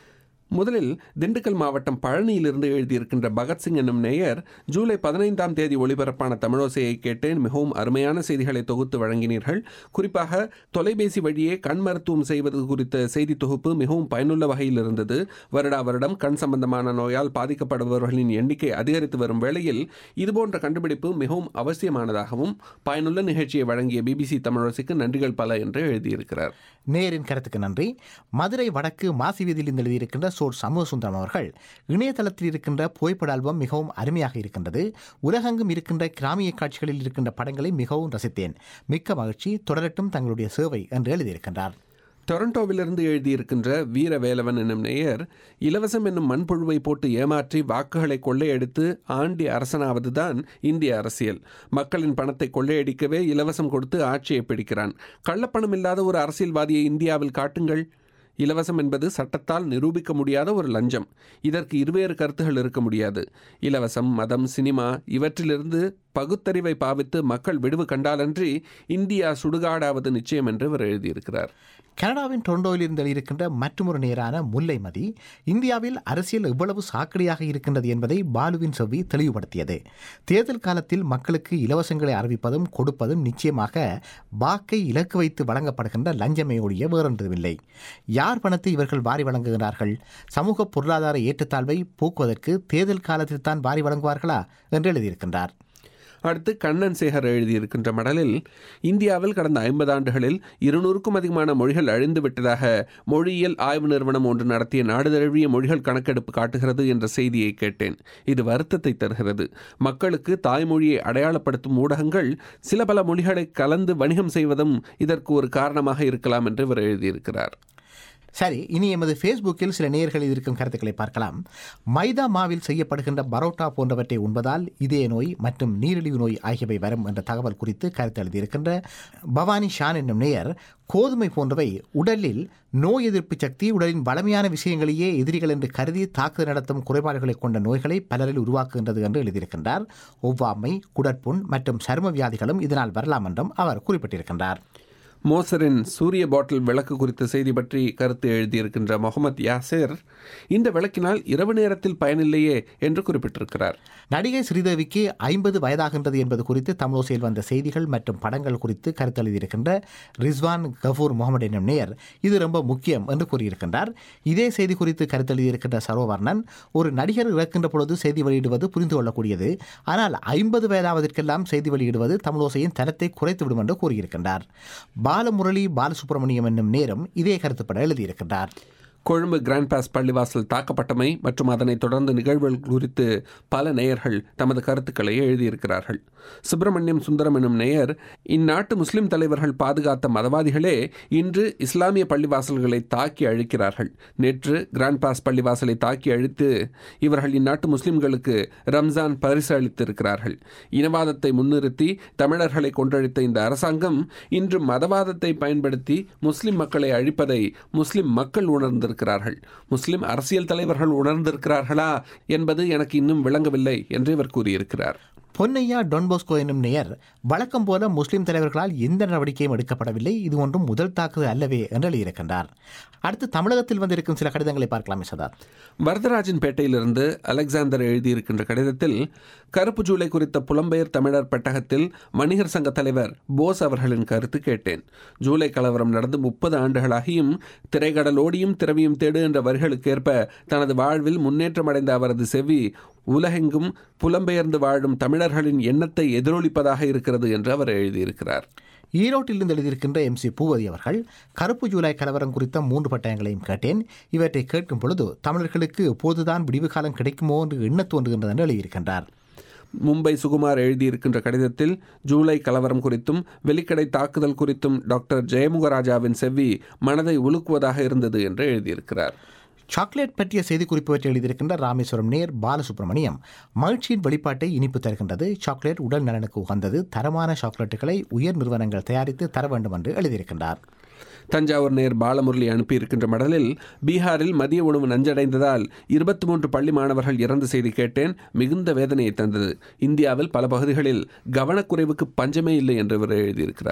முதலில் திண்டுக்கல் மாவட்டம் பழனியிலிருந்து எழுதியிருக்கின்ற பகத்சிங் என்னும் நேயர், ஜூலை பதினைந்தாம் தேதி ஒளிபரப்பான தமிழோசையை கேட்டேன். மிகவும் அருமையான செய்திகளை தொகுத்து வழங்கினீர்கள். குறிப்பாக தொலைபேசி வழியே கண் மருத்துவம் செய்வது குறித்த செய்தி தொகுப்பு மிகவும் பயனுள்ள வகையில் இருந்தது. வருடா வருடம் கண் சம்பந்தமான நோயால் பாதிக்கப்படுபவர்களின் எண்ணிக்கை அதிகரித்து வரும் வேளையில் இதுபோன்ற கண்டுபிடிப்பு மிகவும் அவசியமானதாகவும் பயனுள்ள நிகழ்ச்சியை வழங்கிய பிபிசி தமிழோசைக்கு நன்றிகள் பல என்று எழுதியிருக்கிறார். நேரின் கருத்துக்கு நன்றி. மதுரை வடக்கு மாசி வீதியில் எழுதியிருக்கின்ற சோர் சமூக சுந்தரம் அவர்கள், இணையதளத்தில் இருக்கின்ற புகைப்பட ஆல்பம் மிகவும் அருமையாக இருக்கின்றது. உலகெங்கும் இருக்கின்ற கிராமிய காட்சிகளில் இருக்கின்ற படங்களை மிகவும் ரசித்தேன். மிக்க மகிழ்ச்சி, தொடரட்டும் தங்களுடைய சேவை என்று எழுதியிருக்கின்றார். டொரண்டோவிலிருந்து எழுதியிருக்கின்ற வீரவேலவன் என்னும் நேயர், இலவசம் என்னும் மண்புழுவை போட்டு ஏமாற்றி வாக்குகளை கொள்ளையடித்து ஆண்டி அரசனாவதுதான் இந்திய அரசியல். மக்களின் பணத்தை கொள்ளையடிக்கவே இலவசம் கொடுத்து ஆட்சியை பிடிக்கிறான். கள்ளப்பணம் இல்லாத ஒரு அரசியல்வாதியை இந்தியாவில் காட்டுங்கள். இலவசம் என்பது சட்டத்தால் நிரூபிக்க முடியாத ஒரு லஞ்சம். இதற்கு இருவேறு கருத்துகள் இருக்க முடியாது. இலவசம், மதம், சினிமா இவற்றிலிருந்து பகுத்தறிவை பாவித்து மக்கள் விடுவு கண்டாலன்றி இந்தியா சுடுகாடாவது நிச்சயம் என்று அவர் எழுதியிருக்கிறார். கனடாவின் டொரண்டோவில் இருந்து இருக்கின்ற மற்றொரு நேரான முல்லைமதி, இந்தியாவில் அரசியல் எவ்வளவு சாக்கடையாக இருக்கின்றது என்பதை பாலுவின் செவ்வி தெளிவுபடுத்தியது. தேர்தல் காலத்தில் மக்களுக்கு இலவசங்களை அறிவிப்பதும் கொடுப்பதும் நிச்சயமாக வாக்கை இலக்கு வைத்து வழங்கப்படுகின்ற லஞ்சமே ஒழிய வேறொன்றுமில்லை. யார் பணத்தை இவர்கள் வாரி வழங்குகிறார்கள்? சமூக பொருளாதார ஏற்றத்தாழ்வை போக்குவதற்கு தேர்தல் காலத்தில் தான் வாரி வழங்குவார்களா என்று எழுதியிருக்கின்றார். அடுத்து கண்ணன் சேகர் எழுதியிருக்கின்ற மடலில், இந்தியாவில் கடந்த ஐம்பது ஆண்டுகளில் இருநூறுக்கும் அதிகமான மொழிகள் அழிந்து விட்டதாக மொழியியல் ஆய்வு நிறுவனம் ஒன்று நடத்திய நாடு தழுவிய மொழிகள் கணக்கெடுப்பு காட்டுகிறது என்ற செய்தியை கேட்டேன். இது வருத்தத்தை தருகிறது. மக்களுக்கு தாய்மொழியை அடையாளப்படுத்தும் ஊடகங்கள் சில பல மொழிகளை கலந்து வணிகம் செய்வதும் இதற்கு ஒரு காரணமாக இருக்கலாம் என்று இவர் எழுதியிருக்கிறார். சரி, இனி எமது ஃபேஸ்புக்கில் சில நேயர்களில் இருக்கும் கருத்துக்களை பார்க்கலாம். மைதா மாவில் செய்யப்படுகின்ற பரோட்டா போன்றவற்றை உண்பதால் இதய நோய் மற்றும் நீரிழிவு நோய் ஆகியவை வரும் என்ற தகவல் குறித்து கருத்து எழுதியிருக்கின்ற பவானி ஷான் என்னும் நேயர், கோதுமை போன்றவை உடலில் நோய் எதிர்ப்பு சக்தி, உடலின் வளமையான விஷயங்களையே எதிரிகள் என்று கருதி தாக்குதல் நடத்தும் குறைபாடுகளை கொண்ட நோய்களை பலரில் உருவாக்குகின்றது என்று எழுதியிருக்கின்றார். ஒவ்வாமை, குடற்புண் மற்றும் சரும வியாதிகளும் இதனால் வரலாம் என்றும் அவர் குறிப்பிட்டிருக்கின்றார். மோசரின் சூரிய பாட்டில் விளக்கு குறித்த செய்தி பற்றி கருத்து எழுதியிருக்கின்ற முகமது யாசிர், இந்த விளக்கினால் இரவு நேரத்தில் பயனில்லையே என்று குறிப்பிட்டிருக்கிறார். நடிகை ஸ்ரீதேவிக்கு ஐம்பது வயதாகின்றது என்பது குறித்து தமிழோசையில் வந்த செய்திகள் மற்றும் படங்கள் குறித்து கருத்து எழுதியிருக்கின்ற ரிஸ்வான் கஃபூர் முகமது என்னும் நேயர், இது ரொம்ப முக்கியம் என்று கூறியிருக்கின்றார். இதே செய்தி குறித்து கருத்து எழுதியிருக்கின்ற சரோவர்ணன், ஒரு நடிகர் இறக்கின்ற பொழுது செய்தி வெளியிடுவது புரிந்து கொள்ளக்கூடியது, ஆனால் ஐம்பது வயதாவதற்கெல்லாம் செய்தி வெளியிடுவது தமிழோசையின் தரத்தை குறைத்துவிடும் என்று கூறியிருக்கின்றார். பாலமுரளி பாலசுப்ரமணியம் என்னும் நேரம் இதே கருத்துப்பட எழுதியிருக்கின்றார். கொழும்பு கிராண்ட் பாஸ் பள்ளிவாசல் தாக்கப்பட்டமை மற்றும் அதனைத் தொடர்ந்து நிகழ்வுகள் குறித்து பல நேயர்கள் தமது கருத்துக்களை எழுதியிருக்கிறார்கள். சுப்பிரமணியம் சுந்தரம் எனும் நேயர், இந்நாட்டு முஸ்லிம் தலைவர்கள் பாதுகாத்த மதவாதிகளே இன்று இஸ்லாமிய பள்ளிவாசல்களை தாக்கி அழிக்கிறார்கள். நேற்று கிராண்ட் பாஸ் பள்ளிவாசலை தாக்கி அழித்து இவர்கள் இந்நாட்டு முஸ்லிம்களுக்கு ரம்ஜான் பரிசு அளித்திருக்கிறார்கள். இனவாதத்தை முன்னிறுத்தி தமிழர்களை கொன்றழித்த இந்த அரசாங்கம் இன்று மதவாதத்தை பயன்படுத்தி முஸ்லிம் மக்களை அழிப்பதை முஸ்லிம் மக்கள் உணர்ந்திருக்கிறார்கள். முஸ்லிம் அரசியல் தலைவர்கள் உணர்ந்திருக்கிறார்களா என்பது எனக்கு இன்னும் விளங்கவில்லை என்று இவர் கூறியிருக்கிறார். பொன்னையா டொன்போஸ்கோ என்னும் நேயர், வழக்கம் போல முஸ்லிம் தலைவர்களால் எந்த நடவடிக்கையும் எடுக்கப்படவில்லை, இது ஒன்றும் முதல் தாக்குதல் அல்லவே என்று எழுதியிருக்கின்றார். அடுத்து தமிழகத்தில் வந்திருக்கும் சில கடிதங்களை பார்க்கலாமே சதா. வரதராஜன் பேட்டையிலிருந்து அலெக்சாந்தர் எழுதியிருக்கின்ற கடிதத்தில், கருப்பு ஜூலை குறித்த புலம்பெயர் தமிழர் பெட்டகத்தில் வணிகர் சங்க தலைவர் போஸ் அவர்களின் கருத்து கேட்டேன். ஜூலை கலவரம் நடந்து முப்பது ஆண்டுகளாகியும் திரைக்கடலோடியும் திரவியும் தேடு என்ற வரிகளுக்கேற்ப தனது வாழ்வில் முன்னேற்றமடைந்த அவரது செவி உலகெங்கும் புலம்பெயர்ந்து வாழும் தமிழர்களின் எண்ணத்தை எதிரொலிப்பதாக இருக்கிறது என்று அவர் எழுதியிருக்கிறார். ஈரோட்டிலிருந்து எழுதியிருக்கின்ற எம் சி பூவதி அவர்கள், கருப்பு ஜூலை கலவரம் குறித்த மூன்று பட்டயங்களையும் கேட்டேன். இவற்றை கேட்கும் பொழுது தமிழர்களுக்கு எப்போதுதான் விடிவு காலம் கிடைக்குமோ என்று எண்ண தோன்றுகின்றது என்று எழுதியிருக்கின்றார். மும்பை சுகுமார் எழுதியிருக்கின்ற கடிதத்தில் ஜூலை கலவரம் குறித்தும் வெலிக்கடை தாக்குதல் குறித்தும் டாக்டர் ஜெயமுகராஜாவின் செவ்வி மனதை உலுக்குவதாக இருந்தது என்று எழுதியிருக்கிறார். சாக்லேட் பற்றிய செய்தி குறிப்பு பற்றி எழுதியிருக்கின்ற ராமேஸ்வரம் நேர் பாலசுப்ரமணியம், மகிழ்ச்சியின் வெளிப்பாட்டை இனிப்பு தருகின்றது. சாக்லேட் உடல் நலனுக்கு உகந்தது. தரமான சாக்லேட்டுகளை உயர் நிறுவனங்கள் தயாரித்து தர வேண்டும் என்று எழுதியிருக்கின்றார். தஞ்சாவூர் நேர் பாலமுரளி அனுப்பியிருக்கின்ற மடலில், பீகாரில் மதிய உணவு நஞ்சடைந்ததால் இருபத்தி மூன்று பள்ளி மாணவர்கள் இறந்த செய்தி கேட்டேன். மிகுந்த வேதனையை தந்தது. இந்தியாவில் பல பகுதிகளில் கவனக்குறைவுக்கு பஞ்சமே இல்லை என்று இவர் எழுதியிருக்கிறார்.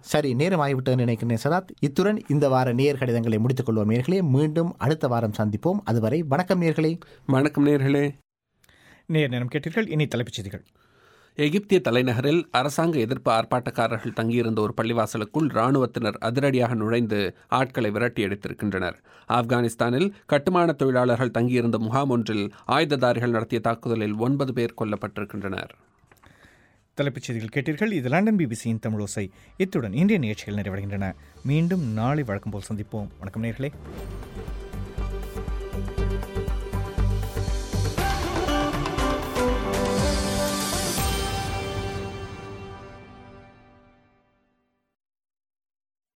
சரி, நேரம் ஆகிவிட்டதுன்னு நினைக்கிறேன் சதாத். இத்துடன் இந்த வார நேர் கடிதங்களை முடித்துக் கொள்வோம் நேர்களே. மீண்டும் அடுத்த வாரம் சந்திப்போம். அதுவரை வணக்கம் நேர்களே. வணக்கம் நேர்களே. நேர் நேரம் கேட்டீர்கள். இனி தலைப்புச் செய்திகள். எகிப்திய தலைநகரில் அரசாங்க எதிர்ப்பு ஆர்ப்பாட்டக்காரர்கள் தங்கியிருந்த ஒரு பள்ளிவாசலுக்குள் இராணுவத்தினர் அதிரடியாக நுழைந்து ஆட்களை விரட்டி அடித்திருக்கின்றனர். ஆப்கானிஸ்தானில் கட்டுமான தொழிலாளர்கள் தங்கியிருந்த முகாம் ஒன்றில் ஆயுததாரிகள் நடத்திய தாக்குதலில் ஒன்பது பேர் கொல்லப்பட்டிருக்கின்றனர். தலைப்புச் செய்திகள் கேட்டீர்கள். இது லண்டன் பிபிசியின் தமிழோசை. இத்துடன் இன்றைய நிகழ்ச்சிகள் நிறைவடைகின்றன. மீண்டும் நாளை வழக்கம் போல் சந்திப்போம். வணக்கம் நேர்களே.